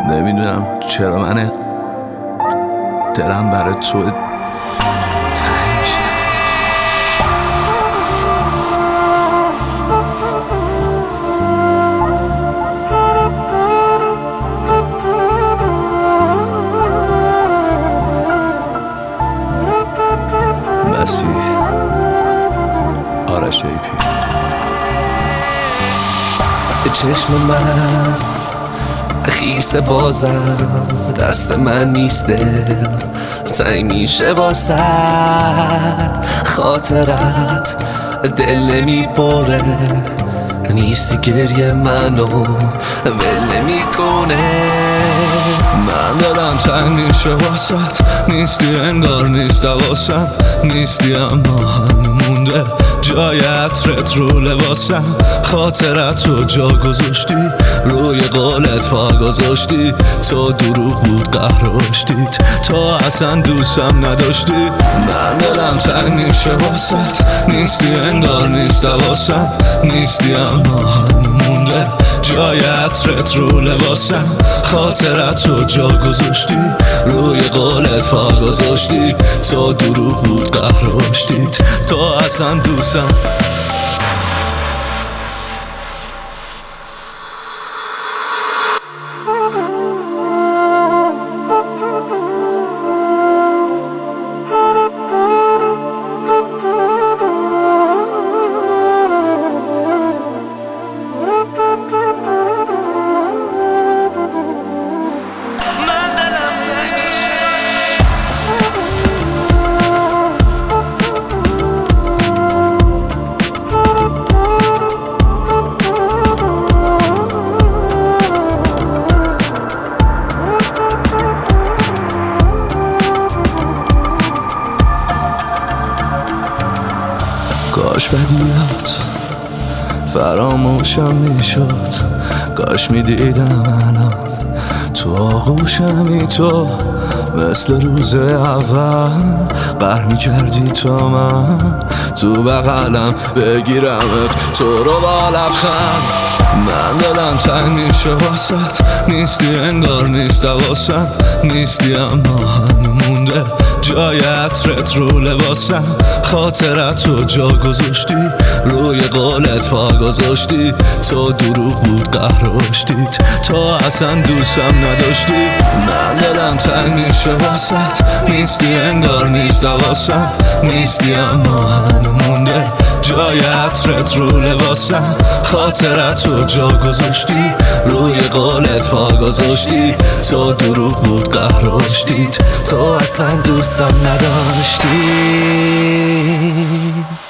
نمیدونم چرا من دلم برای تو تنگ شد. مسیح آرش ایپی. چشم من خیس بازم، دست من نیست دل تنگ میشه واسه خاطرت، دل نمیبره نیستی، گریه منو ول نمیکنه. من دلم تنگ میشه واسط، نیستی انگار نیست حواسم، نیستی اما هنو مونده جای عطرت رو لباسم. خاطرت رو جا گذاشتی، روی قولت پا گذاشتی. تو دروغ بود قهرشتید، تو اصلا دوستم نداشتی. من دلم تنگ میشه واسط، نیستی انگار نیست حواسم، نیستی اما هنو مونده جای عطرت رو لباسم. خاطرت رو جا گذاشتی، روی قولت پا گذاشتی. تو دروغ بود قهرشتید، تو اصلا دوستم. کاش بدیات فراموشم میشد، کاش میدیدم الان تو آغوشمی، تو مثل روز اول قهر میکردی تا من تو بغلم بگیرمت، تو رو با لبخند. من دلم تنگ میشه واسط، نیستی انگار نیست حواسم، نیستی اما هنو مونده جای عطرت رو لباسم. خاطرت رو جا گذاشتی، روی قولت پا گذاشتی. تو دروغ بود قهرشتید، تو اصلا دوستم نداشتی. من دلم تنگ میشه واسط، نیستی انگار نیست حواسم، نیستی اما هنو مونده جای عطرت رو لباسم. خاطرت رو جا گذاشتی، روی قولت پا گذاشتی. تو دروغ بود قهرشتید، تو اصلا دوستم نداشتی.